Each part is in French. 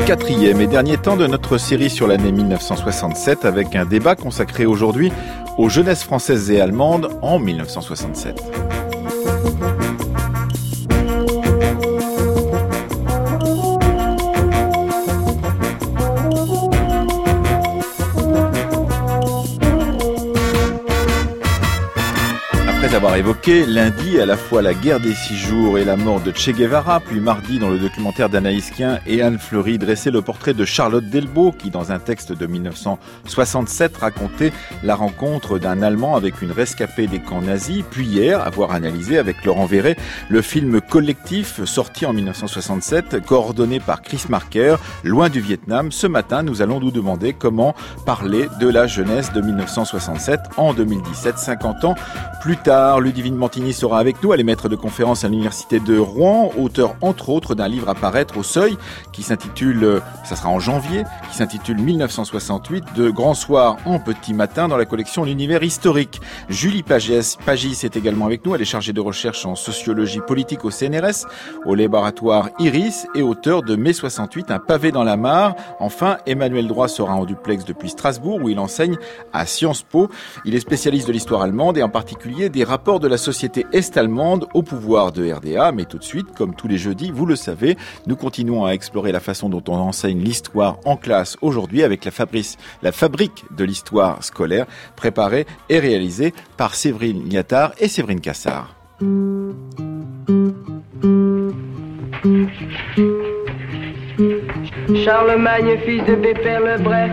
quatrième et dernier temps de notre série sur l'année 1967 avec un débat consacré aujourd'hui aux jeunesses françaises et allemandes en 1967. Après avoir évoqué lundi à la fois la guerre des 6 jours et la mort de Che Guevara, puis mardi dans le documentaire d'Anaïs Kien et Anne Fleury dressait le portrait de Charlotte Delbo qui dans un texte de 1967 racontait la rencontre d'un Allemand avec une rescapée des camps nazis, puis hier avoir analysé avec Laurent Verret le film Collectif sorti en 1967 coordonné par Chris Marker, Loin du Vietnam. Ce matin nous allons nous demander comment parler de la jeunesse de 1967 en 2017, 50 ans plus tard. Ludivine Mantini sera avec nous, elle est maître de conférence à l'université de Rouen, auteur entre autres d'un livre à paraître au Seuil qui s'intitule, ça sera en janvier, qui s'intitule 1968, de Grand Soir en Petit Matin dans la collection L'Univers historique. Julie Pagis est également avec nous, elle est chargée de recherche en sociologie politique au CNRS, au laboratoire Iris et auteur de Mai 68, un pavé dans la mare. Enfin, Emmanuel Droit sera en duplex depuis Strasbourg où il enseigne à Sciences Po. Il est spécialiste de l'histoire allemande et en particulier des rapports de la société est-allemande au pouvoir de RDA. Mais tout de suite, comme tous les jeudis, vous le savez, nous continuons à explorer la façon dont on enseigne l'histoire en classe aujourd'hui avec la fabrique de l'histoire scolaire, préparée et réalisée par Séverine Liattard et Séverine Cassard. Charlemagne, fils de Pépère le Bref,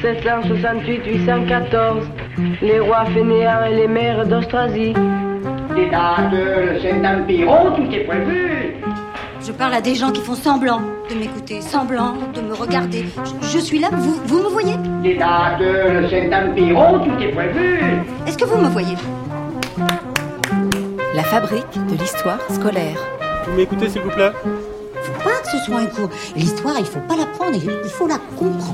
768-814, les rois fainéants et les mères d'Austrasie. Les dates, le Saint-Empire, oh, tout est prévu. Je parle à des gens qui font semblant de m'écouter, semblant de me regarder. Je suis là, vous me voyez? Les dates, le Saint-Empire, oh, tout est prévu. Est-ce que vous me voyez? La fabrique de l'histoire scolaire. Vous m'écoutez s'il vous plaît? Faut pas que ce soit un cours. L'histoire, il faut pas l'apprendre, il faut la comprendre.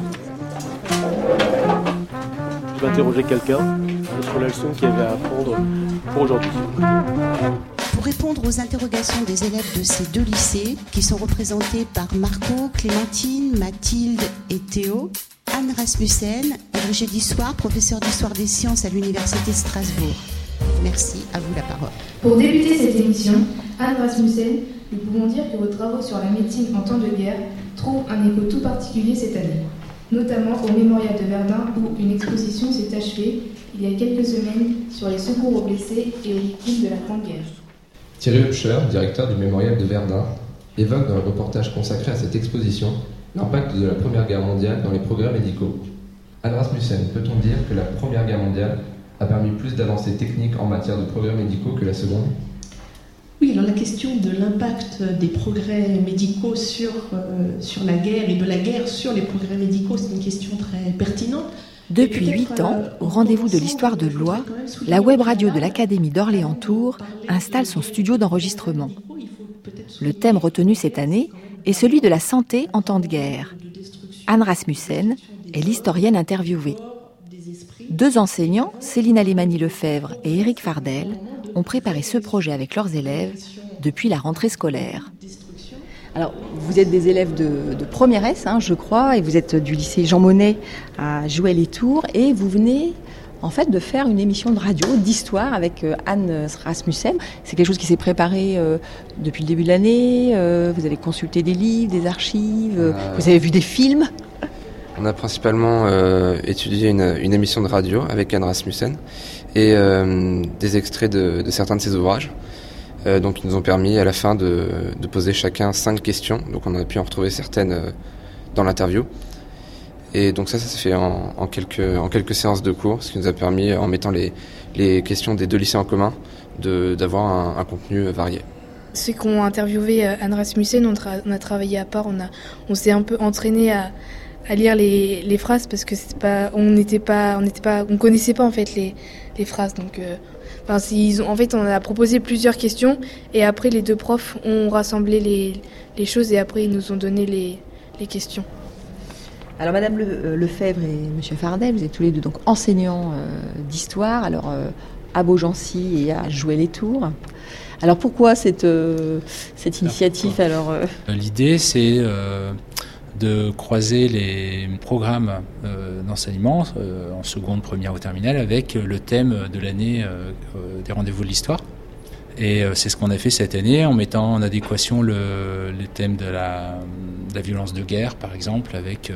Je vais interroger quelqu'un sur la leçon qu'il y avait à apprendre pour aujourd'hui. Pour répondre aux interrogations des élèves de ces deux lycées, qui sont représentés par Marco, Clémentine, Mathilde et Théo, Anne Rasmussen, agrégée d'histoire, professeure d'histoire des sciences à l'université de Strasbourg. Merci, à vous la parole. Pour débuter cette émission, Anne Rasmussen, nous pouvons dire que vos travaux sur la médecine en temps de guerre trouvent un écho tout particulier cette année, notamment au Mémorial de Verdun où une exposition s'est achevée il y a quelques semaines sur les secours aux blessés et aux victimes de la Grande Guerre. Thierry Hupscher, directeur du Mémorial de Verdun, évoque dans le reportage consacré à cette exposition l'impact de la Première Guerre mondiale dans les progrès médicaux. Anne Rasmussen, peut-on dire que la Première Guerre mondiale a permis plus d'avancées techniques en matière de progrès médicaux que la Seconde ? Oui, alors la question de l'impact des progrès médicaux sur la guerre et de la guerre sur les progrès médicaux, c'est une question très pertinente. Depuis 8 ans, au rendez-vous de l'histoire de Blois, la web radio de l'Académie d'Orléans-Tours installe son studio d'enregistrement. Le thème retenu cette année est celui de la santé en temps de guerre. Anne Rasmussen est l'historienne interviewée. 2 enseignants, Céline Alémani-Lefebvre et Éric Fardel, ont préparé ce projet avec leurs élèves depuis la rentrée scolaire. Alors, vous êtes des élèves de première S, je crois, et vous êtes du lycée Jean Monnet à Jouët-les-Tours, et vous venez en fait de faire une émission de radio d'histoire avec Anne Rasmussen. C'est quelque chose qui s'est préparé depuis le début de l'année. Vous avez consulté des livres, des archives, vous avez vu des films. On a principalement étudié une émission de radio avec Anne Rasmussen et des extraits de certains de ses ouvrages. Donc ils nous ont permis à la fin de poser chacun 5 questions. Donc on a pu en retrouver certaines dans l'interview. Et donc ça s'est fait en quelques séances de cours, ce qui nous a permis, en mettant les questions des 2 lycées en commun, d'avoir un contenu varié. Ceux qui ont interviewé Anne Rasmussen, on a travaillé à part, on s'est un peu entraîné à lire les phrases parce que on connaissait pas en fait les phrases. Donc on a proposé plusieurs questions et après les 2 profs ont rassemblé les choses et après ils nous ont donné les questions. Alors Madame Lefebvre et Monsieur Fardel, vous êtes tous les 2 donc enseignants d'histoire, alors à Beaugency et à Jouët-les-Tours. Alors pourquoi cette initiative alors L'idée c'est de croiser les programmes d'enseignement en seconde, première ou terminale avec le thème de l'année des rendez-vous de l'histoire. Et c'est ce qu'on a fait cette année en mettant en adéquation les thèmes de la violence de guerre, par exemple, avec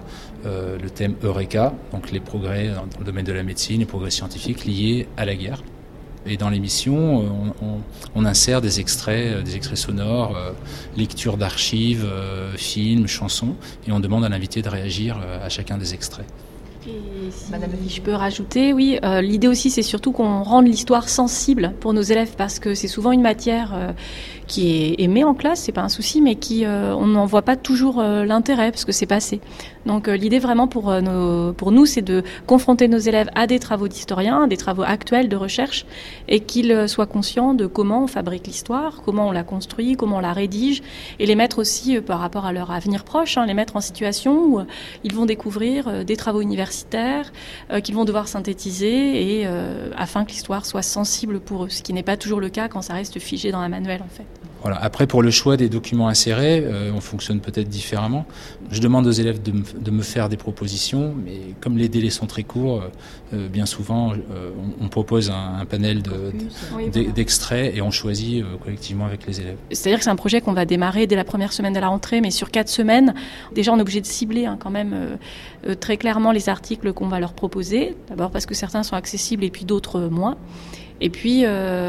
le thème Eureka, donc les progrès dans le domaine de la médecine, les progrès scientifiques liés à la guerre. Et dans l'émission, on insère des extraits sonores, lecture d'archives, films, chansons, et on demande à l'invité de réagir à chacun des extraits. Et si je peux rajouter, oui, l'idée aussi c'est surtout qu'on rende l'histoire sensible pour nos élèves parce que c'est souvent une matière qui est aimée en classe, c'est pas un souci, mais qui on n'en voit pas toujours l'intérêt parce que c'est passé. Donc l'idée vraiment pour nous c'est de confronter nos élèves à des travaux d'historiens, des travaux actuels de recherche et qu'ils soient conscients de comment on fabrique l'histoire, comment on la construit, comment on la rédige et les mettre aussi par rapport à leur avenir proche, les mettre en situation où ils vont découvrir des travaux universitaires qu'ils vont devoir synthétiser et afin que l'histoire soit sensible pour eux, ce qui n'est pas toujours le cas quand ça reste figé dans un manuel en fait. Voilà. Après, pour le choix des documents insérés, on fonctionne peut-être différemment. Je demande aux élèves de me faire des propositions, mais comme les délais sont très courts, bien souvent, on propose un panel d'extraits et on choisit collectivement avec les élèves. C'est-à-dire que c'est un projet qu'on va démarrer dès la première semaine de la rentrée, mais sur 4 semaines, déjà on est obligé de cibler quand même très clairement les articles qu'on va leur proposer. D'abord parce que certains sont accessibles et puis d'autres moins. Et puis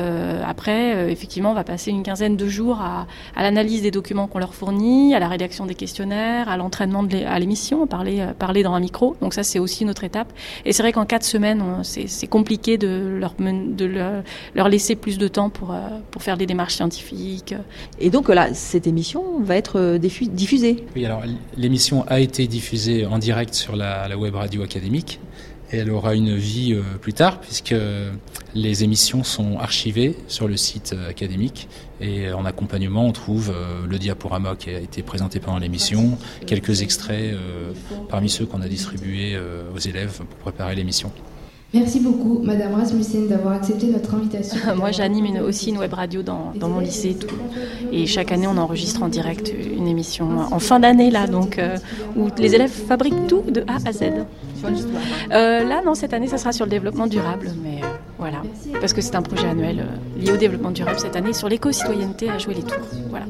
après, effectivement, on va passer une quinzaine de jours à l'analyse des documents qu'on leur fournit, à la rédaction des questionnaires, à l'entraînement à l'émission, parler dans un micro. Donc ça, c'est aussi une autre étape. Et c'est vrai qu'en 4 semaines, c'est compliqué de leur laisser plus de temps pour faire des démarches scientifiques. Et donc là, cette émission va être diffusée. Oui, alors l'émission a été diffusée en direct sur la web radio académique. Et elle aura une vie plus tard, puisque les émissions sont archivées sur le site académique. Et en accompagnement, on trouve le diaporama qui a été présenté pendant l'émission, quelques extraits parmi ceux qu'on a distribués aux élèves pour préparer l'émission. Merci beaucoup, Madame Rasmussen, d'avoir accepté notre invitation. Moi, j'anime aussi une web radio dans mon lycée et tout. Et chaque année, on enregistre en direct une émission en fin d'année, là, donc, où les élèves fabriquent tout de A à Z. Sur l'histoire. Là, non, cette année, ça sera sur le développement durable, mais voilà. Parce que c'est un projet annuel lié au développement durable cette année sur l'éco-citoyenneté à Jouer-les-Tours. Voilà.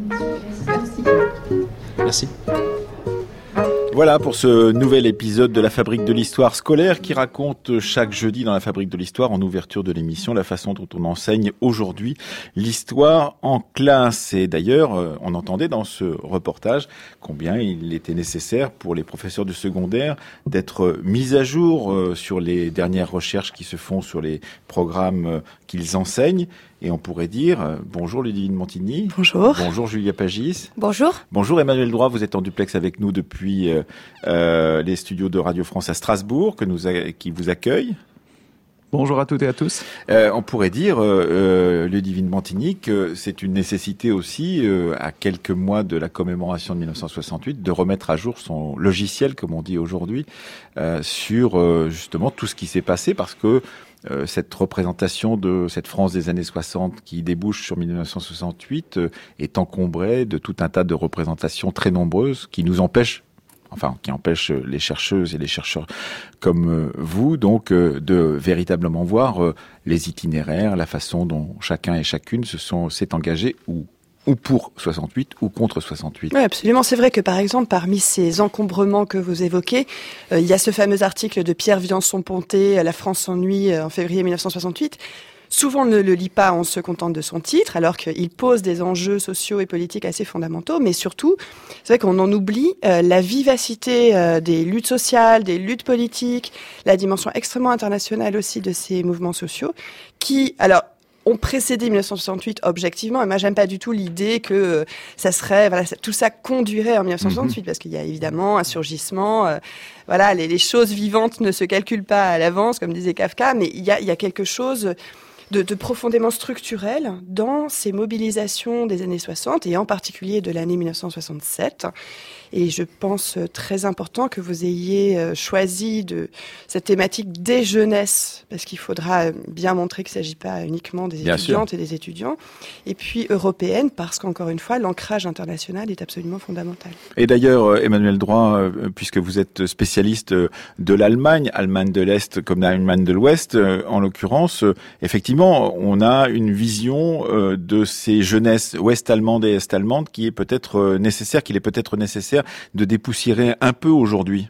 Merci. Voilà pour ce nouvel épisode de la Fabrique de l'Histoire scolaire qui raconte chaque jeudi dans la Fabrique de l'Histoire, en ouverture de l'émission, la façon dont on enseigne aujourd'hui l'histoire en classe. Et d'ailleurs, on entendait dans ce reportage combien il était nécessaire pour les professeurs du secondaire d'être mis à jour sur les dernières recherches qui se font sur les programmes qu'ils enseignent. Et on pourrait dire bonjour Ludivine Montigny. Bonjour. Bonjour Julia Pagis. Bonjour. Bonjour Emmanuel Droit, vous êtes en duplex avec nous depuis les studios de Radio France à Strasbourg qui vous accueillent. Bonjour à toutes et à tous. On pourrait dire, Ludivine Montigny, que c'est une nécessité aussi, à quelques mois de la commémoration de 1968, de remettre à jour son logiciel, comme on dit aujourd'hui, sur justement tout ce qui s'est passé, parce que cette représentation de cette France des années 60 qui débouche sur 1968 est encombrée de tout un tas de représentations très nombreuses qui empêchent les chercheuses et les chercheurs comme vous, donc, de véritablement voir les itinéraires, la façon dont chacun et chacune s'est engagé ou pour 68 ou contre 68. Oui, absolument. C'est vrai que, par exemple, parmi ces encombrements que vous évoquez, il y a ce fameux article de Pierre Viançon-Ponté, « La France s'ennuie » en février 1968. Souvent, on ne le lit pas, on se contente de son titre, alors qu'il pose des enjeux sociaux et politiques assez fondamentaux. Mais surtout, c'est vrai qu'on en oublie la vivacité des luttes sociales, des luttes politiques, la dimension extrêmement internationale aussi de ces mouvements sociaux, qui, alors, ont précédé 1968 objectivement, et moi j'aime pas du tout l'idée que ça serait, tout ça conduirait en 1968, parce qu'il y a évidemment un surgissement, les choses vivantes ne se calculent pas à l'avance, comme disait Kafka, mais il y a quelque chose de profondément structurel dans ces mobilisations des années 60 et en particulier de l'année 1967. Et je pense très important que vous ayez choisi de cette thématique des jeunesses, parce qu'il faudra bien montrer qu'il ne s'agit pas uniquement des étudiantes et des étudiants, et puis européenne, parce qu'encore une fois, l'ancrage international est absolument fondamental. Et d'ailleurs, Emmanuel Droit, puisque vous êtes spécialiste de l'Allemagne, Allemagne de l'Est comme l'Allemagne de l'Ouest, en l'occurrence, effectivement, on a une vision de ces jeunesses ouest-allemandes et est-allemandes qu'il est peut-être nécessaire de dépoussiérer un peu aujourd'hui.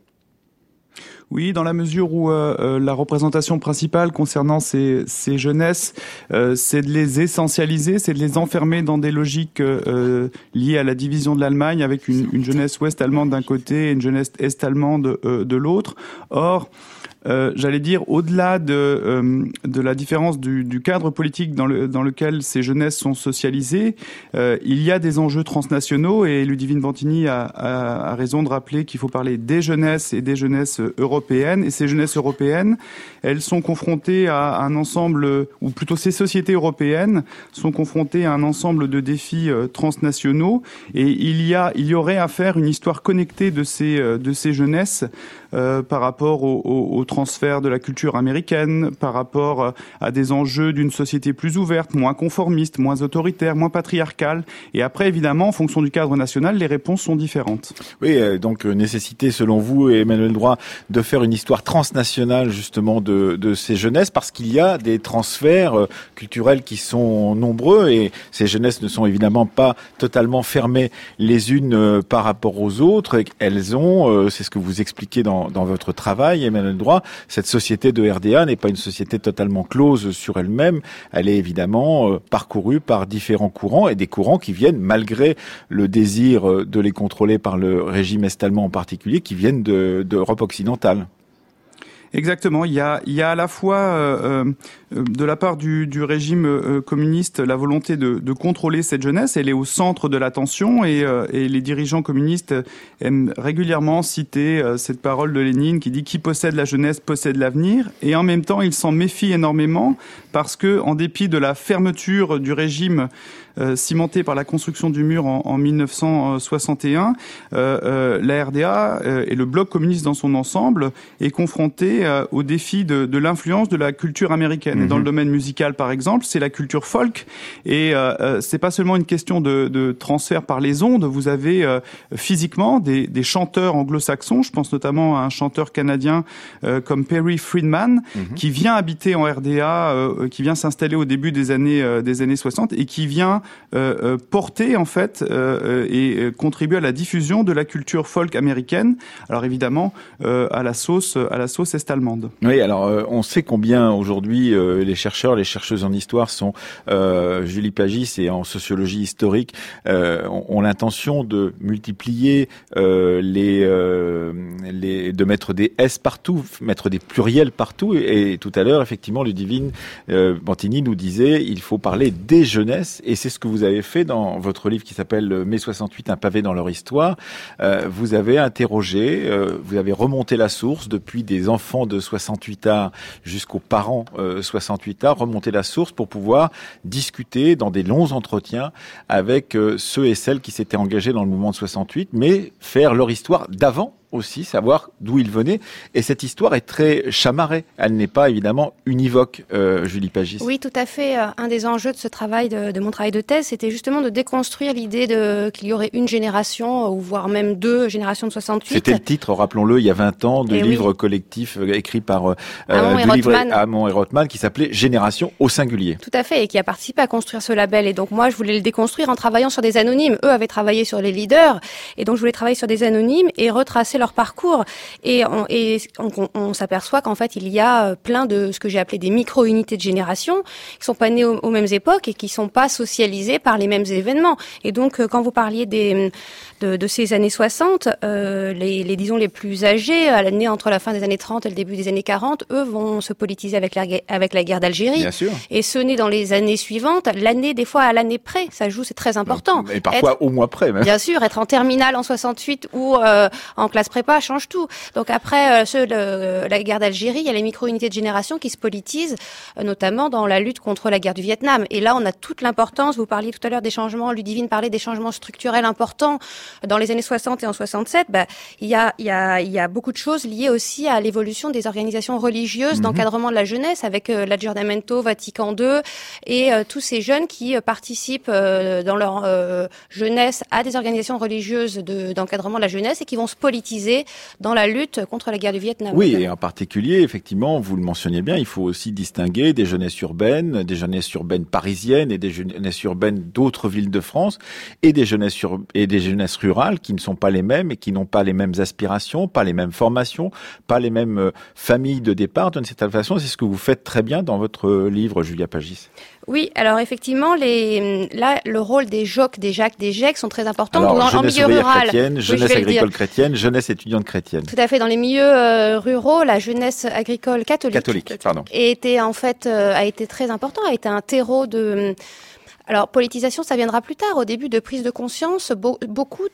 Oui, dans la mesure où la représentation principale concernant ces jeunesses, c'est de les essentialiser, c'est de les enfermer dans des logiques liées à la division de l'Allemagne, avec une jeunesse ouest-allemande d'un côté et une jeunesse est-allemande de l'autre. Or, j'allais dire, au-delà de la différence du cadre politique dans lequel ces jeunesses sont socialisées, il y a des enjeux transnationaux, et Ludivine Vantini a raison de rappeler qu'il faut parler des jeunesses et des jeunesses européennes. Et ces jeunesses européennes, elles sont confrontées à un ensemble, ou plutôt ces sociétés européennes sont confrontées à un ensemble de défis transnationaux, et il y aurait à faire une histoire connectée de ces jeunesses par rapport au transfert de la culture américaine, par rapport à des enjeux d'une société plus ouverte, moins conformiste, moins autoritaire, moins patriarcale. Et après, évidemment, en fonction du cadre national, les réponses sont différentes. Oui, donc nécessité, selon vous, Emmanuel Droit, de faire une histoire transnationale, justement, de ces jeunesses, parce qu'il y a des transferts culturels qui sont nombreux, et ces jeunesses ne sont évidemment pas totalement fermées les unes par rapport aux autres. Elles ont, c'est ce que vous expliquez dans votre travail, Emmanuel Droit, cette société de RDA n'est pas une société totalement close sur elle-même. Elle est évidemment parcourue par différents courants, et des courants qui viennent, malgré le désir de les contrôler par le régime est-allemand en particulier, qui viennent d'Europe occidentale. Exactement. Il y a à la fois de la part du régime communiste la volonté de contrôler cette jeunesse. Elle est au centre de l'attention, et les dirigeants communistes aiment régulièrement citer cette parole de Lénine qui dit « Qui possède la jeunesse possède l'avenir ». Et en même temps, ils s'en méfient énormément parce que, en dépit de la fermeture du régime cimenté par la construction du mur en 1961, la RDA et le bloc communiste dans son ensemble est confronté au défi de l'influence de la culture américaine. Et dans le domaine musical, par exemple, c'est la culture folk, et c'est pas seulement une question de transfert par les ondes. Vous avez physiquement des chanteurs anglo-saxons, je pense notamment à un chanteur canadien comme Perry Friedman, qui vient habiter en RDA, qui vient s'installer au début des années 60, et qui vient porter en fait et contribuer à la diffusion de la culture folk américaine. Alors évidemment à la sauce est-allemande. Oui, alors on sait combien aujourd'hui les chercheuses en histoire sont Julie Pagis, et en sociologie historique ont l'intention de multiplier de mettre des S partout, mettre des pluriels partout. Et tout à l'heure, effectivement, Ludivine Vantini nous disait il faut parler des jeunesses, et c'est ce que vous avez fait dans votre livre qui s'appelle Mai 68, un pavé dans leur histoire. Vous avez interrogé, vous avez remonté la source depuis des enfants de 68A jusqu'aux parents 68A, remonter la source pour pouvoir discuter dans des longs entretiens avec ceux et celles qui s'étaient engagés dans le mouvement de 68, mais faire leur histoire d'avant aussi, savoir d'où ils venaient. Et cette histoire est très chamarrée. Elle n'est pas évidemment univoque, Julie Pagis. Oui, tout à fait. Un des enjeux de ce travail, de mon travail de thèse, c'était justement de déconstruire l'idée qu'il y aurait une génération, ou voire même deux générations de 68. C'était le titre, rappelons-le, il y a 20 ans, de livre collectif écrit par Hamon et Rothman, qui s'appelait Génération au singulier. Tout à fait, et qui a participé à construire ce label. Et donc moi, je voulais le déconstruire en travaillant sur des anonymes. Eux avaient travaillé sur les leaders, et donc je voulais travailler sur des anonymes et retracer leur parcours, et on s'aperçoit qu'en fait il y a plein de ce que j'ai appelé des micro-unités de génération qui sont pas nées aux mêmes époques et qui sont pas socialisées par les mêmes événements. Et donc quand vous parliez de ces années 60, disons les plus âgés, nés entre la fin des années 30 et le début des années 40, eux vont se politiser avec la guerre d'Algérie. Bien sûr. Et ceux nés dans les années suivantes, l'année, des fois à l'année près, ça joue, c'est très important. Et parfois au mois près même. Bien sûr, être en terminale en 68 ou en classe classe prépa change tout. Donc après la guerre d'Algérie, il y a les micro-unités de génération qui se politisent, notamment dans la lutte contre la guerre du Vietnam. Et là, on a toute l'importance. Vous parliez tout à l'heure des changements. Ludivine parlait des changements structurels importants dans les années 60 et en 67. Il y a beaucoup de choses liées aussi à l'évolution des organisations religieuses d'encadrement de la jeunesse, avec l'Aggiornamento, Vatican II, et tous ces jeunes qui participent dans leur jeunesse à des organisations religieuses d'encadrement de la jeunesse et qui vont se politiser dans la lutte contre la guerre du Vietnam. Oui, et en particulier, effectivement, vous le mentionniez bien, il faut aussi distinguer des jeunesses urbaines parisiennes et des jeunesses urbaines d'autres villes de France et des jeunesses rurales qui ne sont pas les mêmes et qui n'ont pas les mêmes aspirations, pas les mêmes formations, pas les mêmes familles de départ. D'une certaine façon, c'est ce que vous faites très bien dans votre livre, Julia Pagis. Oui, alors effectivement, le rôle des JOC, des JAC, des GEC sont très importants. Alors, en milieu rural, chrétienne, jeunesse agricole chrétienne, jeunesse étudiante chrétienne. Tout à fait. Dans les milieux ruraux, la jeunesse agricole catholique a été très important, a été un terreau de... Alors, politisation, ça viendra plus tard. Au début de prise de conscience, beaucoup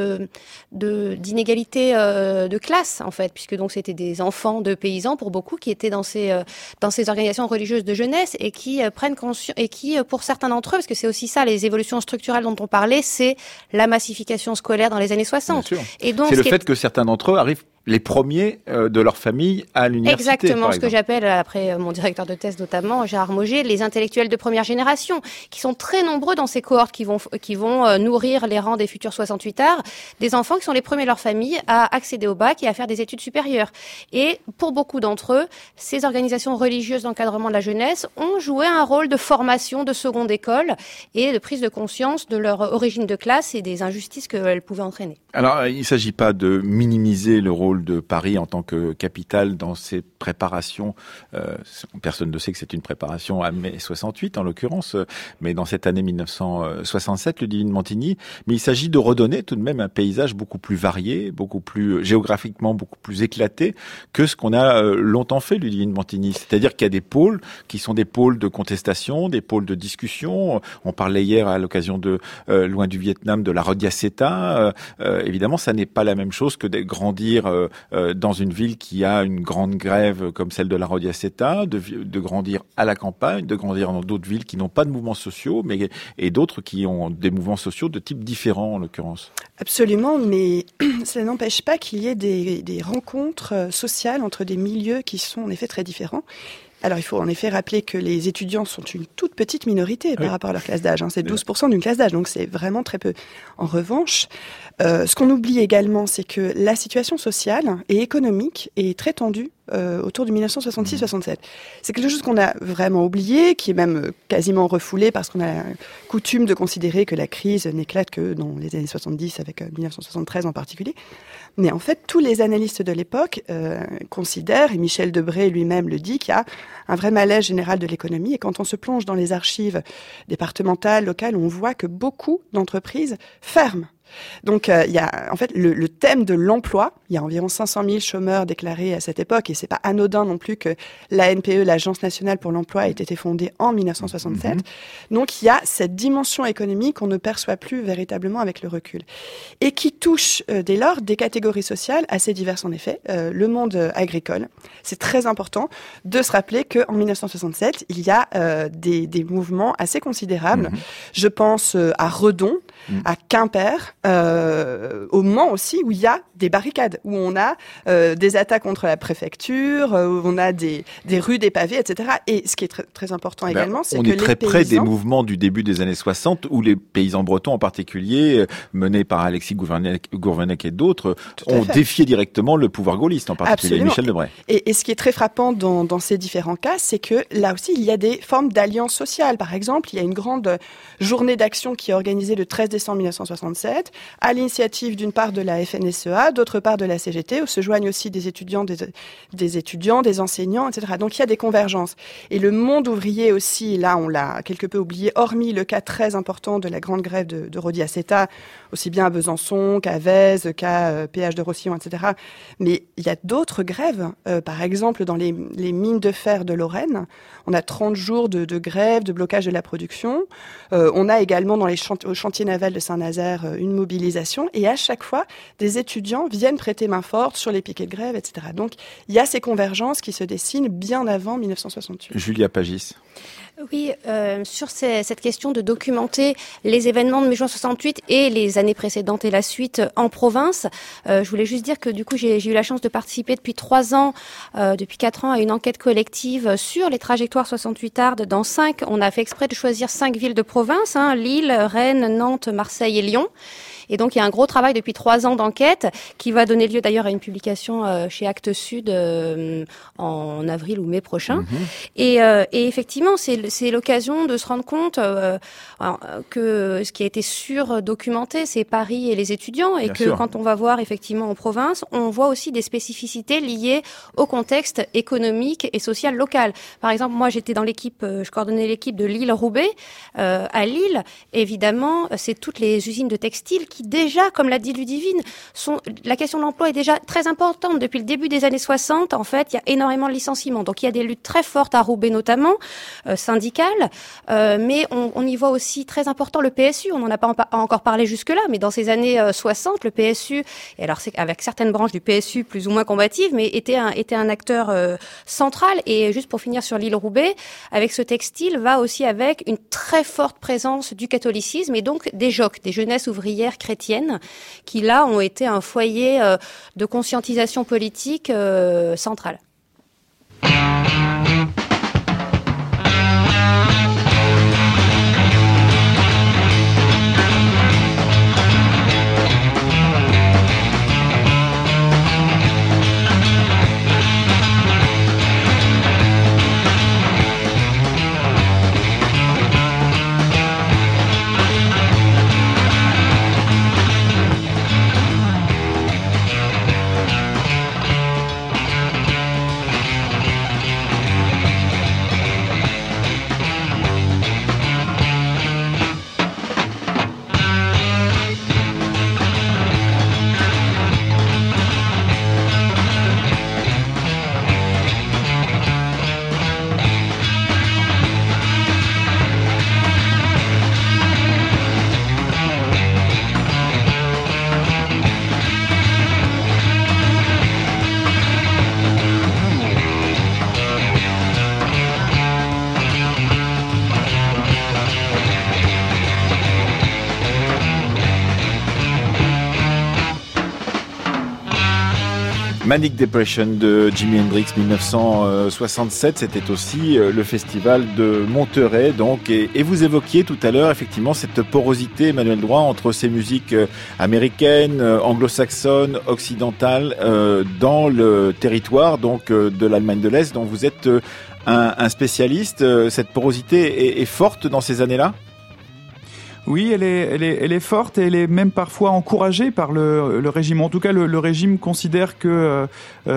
d'inégalités de classe, en fait, puisque donc c'était des enfants de paysans, pour beaucoup, qui étaient dans ces organisations religieuses de jeunesse et qui prennent conscience, et qui, pour certains d'entre eux, parce que c'est aussi ça, les évolutions structurelles dont on parlait, c'est la massification scolaire dans les années 60. Et donc, c'est le fait que certains d'entre eux arrivent les premiers de leur famille à l'université. Exactement, ce que j'appelle, après mon directeur de thèse notamment, Gérard Mauger, les intellectuels de première génération, qui sont très nombreux dans ces cohortes qui vont nourrir les rangs des futurs 68ards, des enfants qui sont les premiers de leur famille à accéder au bac et à faire des études supérieures. Et pour beaucoup d'entre eux, ces organisations religieuses d'encadrement de la jeunesse ont joué un rôle de formation de seconde école et de prise de conscience de leur origine de classe et des injustices qu'elles pouvaient entraîner. Alors, il ne s'agit pas de minimiser le rôle de Paris en tant que capitale dans ces préparations. Personne ne sait que c'est une préparation à mai 68 en l'occurrence, mais dans cette année 1967, Ludivine Montigny. Mais il s'agit de redonner tout de même un paysage beaucoup plus varié, beaucoup plus géographiquement beaucoup plus éclaté que ce qu'on a longtemps fait, Ludivine Montigny. C'est-à-dire qu'il y a des pôles qui sont des pôles de contestation, des pôles de discussion. On parlait hier à l'occasion de Loin du Vietnam de la Rodia Seta. Évidemment, ça n'est pas la même chose que de grandir dans une ville qui a une grande grève comme celle de la Rodia Seta, de grandir à la campagne, de grandir dans d'autres villes qui n'ont pas de mouvements sociaux, et d'autres qui ont des mouvements sociaux de type différent en l'occurrence. Absolument, mais ça n'empêche pas qu'il y ait des rencontres sociales entre des milieux qui sont en effet très différents. Alors, il faut en effet rappeler que les étudiants sont une toute petite minorité par rapport à leur classe d'âge. C'est 12% d'une classe d'âge, donc c'est vraiment très peu. En revanche, ce qu'on oublie également, c'est que la situation sociale et économique est très tendue autour de 1966-67. C'est quelque chose qu'on a vraiment oublié, qui est même quasiment refoulé parce qu'on a coutume de considérer que la crise n'éclate que dans les années 70, avec 1973 en particulier. Mais en fait, tous les analystes de l'époque considèrent, et Michel Debré lui-même le dit, qu'il y a un vrai malaise général de l'économie. Et quand on se plonge dans les archives départementales, locales, on voit que beaucoup d'entreprises ferment. Donc, il y a en fait le thème de l'emploi. Il y a environ 500 000 chômeurs déclarés à cette époque, et c'est pas anodin non plus que l'ANPE, l'Agence nationale pour l'emploi, ait été fondée en 1967. Donc, il y a cette dimension économique qu'on ne perçoit plus véritablement avec le recul, et qui touche dès lors des catégories sociales assez diverses en effet. Le monde agricole, c'est très important de se rappeler que en 1967, il y a des mouvements assez considérables. Je pense à Redon, à Quimper. Au Mans aussi, où il y a des barricades, où on a des attaques contre la préfecture, où on a des rues, des pavés, etc. Et ce qui est très, très important également, c'est que les paysans... On est très près des mouvements du début des années 60, où les paysans bretons en particulier, menés par Alexis Gourvenec et d'autres, ont défié directement le pouvoir gaulliste, en particulier Michel Debré. Et ce qui est très frappant dans ces différents cas, c'est que là aussi, il y a des formes d'alliances sociales. Par exemple, il y a une grande journée d'action qui est organisée le 13 décembre 1967, à l'initiative d'une part de la FNSEA, d'autre part de la CGT, où se joignent aussi des étudiants, des enseignants, etc. Donc il y a des convergences. Et le monde ouvrier aussi, là on l'a quelque peu oublié, hormis le cas très important de la grande grève de Rodia Seta, aussi bien à Besançon qu'à Vèze, qu'à Péage de Roussillon, etc. Mais il y a d'autres grèves, par exemple dans les mines de fer de Lorraine, on a 30 jours de grève, de blocage de la production. On a également dans au chantier naval de Saint-Nazaire une mobilisation, et à chaque fois, des étudiants viennent prêter main forte sur les piquets de grève, etc. Donc, il y a ces convergences qui se dessinent bien avant 1968. Julia Pagis. Oui, sur cette question de documenter les événements de mai juin 68 et les années précédentes et la suite en province, je voulais juste dire que du coup j'ai eu la chance de participer depuis 4 ans à une enquête collective sur les trajectoires 68ardes dans 5. On a fait exprès de choisir 5 villes de province, Lille, Rennes, Nantes, Marseille et Lyon. Et donc, il y a un gros travail depuis 3 ans d'enquête qui va donner lieu d'ailleurs à une publication chez Actes Sud en avril ou mai prochain. Et effectivement, c'est l'occasion de se rendre compte que ce qui a été surdocumenté, c'est Paris et les étudiants, et bien que sûr. Quand on va voir effectivement en province, on voit aussi des spécificités liées au contexte économique et social local. Par exemple, moi, j'étais dans l'équipe, je coordonnais l'équipe de Lille-Roubaix. À Lille, évidemment, c'est toutes les usines de textiles qui déjà, comme l'a dit Ludivine, la question de l'emploi est déjà très importante. Depuis le début des années 60, en fait, il y a énormément de licenciements. Donc, il y a des luttes très fortes à Roubaix notamment, syndicales, mais on y voit aussi très important le PSU. On n'en a pas encore parlé jusque-là, mais dans ces années 60, le PSU, et alors c'est avec certaines branches du PSU plus ou moins combatives, mais était un acteur central. Et juste pour finir sur Lille-Roubaix, avec ce textile, va aussi avec une très forte présence du catholicisme et donc des JOC, des jeunesses ouvrières chrétiennes, qui là ont été un foyer de conscientisation politique central. Manic Depression de Jimi Hendrix 1967, c'était aussi le festival de Monterey, donc, et vous évoquiez tout à l'heure effectivement cette porosité, Emmanuel Droit, entre ces musiques américaines, anglo-saxonnes, occidentales, dans le territoire donc de l'Allemagne de l'Est, dont vous êtes un spécialiste. Cette porosité est forte dans ces années-là ? Oui, elle est forte et elle est même parfois encouragée par le régime. En tout cas, le régime considère que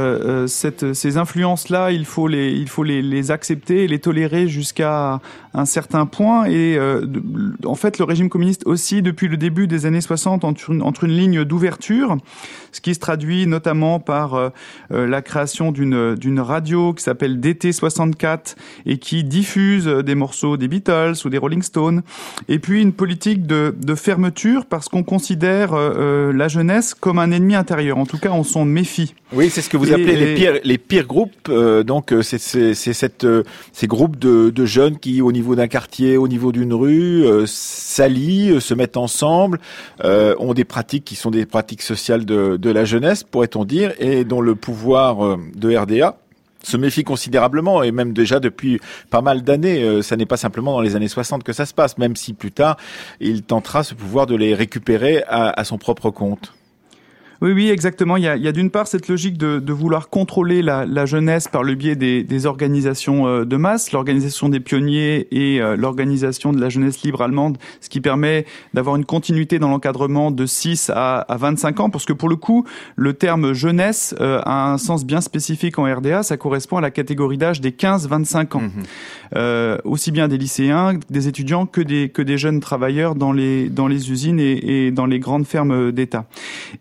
ces influences-là, il faut les accepter et les tolérer jusqu'à un certain point. Et en fait, le régime communiste aussi, depuis le début des années 60, entre une ligne d'ouverture, ce qui se traduit notamment par la création d'une radio qui s'appelle DT 64 et qui diffuse des morceaux des Beatles ou des Rolling Stones, et puis une politique de fermeture parce qu'on considère la jeunesse comme un ennemi intérieur. En tout cas, on s'en méfie. Oui, c'est ce que vous appelez les pires groupes. Donc, c'est ces groupes de jeunes qui, au niveau d'un quartier, au niveau d'une rue, s'allient, se mettent ensemble, ont des pratiques qui sont des pratiques sociales de la jeunesse, pourrait-on dire, et dont le pouvoir de RDA se méfie considérablement, et même déjà depuis pas mal d'années. Ça n'est pas simplement dans les années 60 que ça se passe, même si plus tard, il tentera ce pouvoir de les récupérer à son propre compte. Oui, exactement. Il y a d'une part cette logique de vouloir contrôler la jeunesse par le biais des organisations de masse, l'organisation des pionniers et l'organisation de la jeunesse libre allemande, ce qui permet d'avoir une continuité dans l'encadrement de 6 à 25 ans, parce que pour le coup, le terme jeunesse a un sens bien spécifique en RDA, ça correspond à la catégorie d'âge des 15-25 ans. Aussi bien des lycéens, des étudiants que des jeunes travailleurs dans les usines et dans les grandes fermes d'État. Et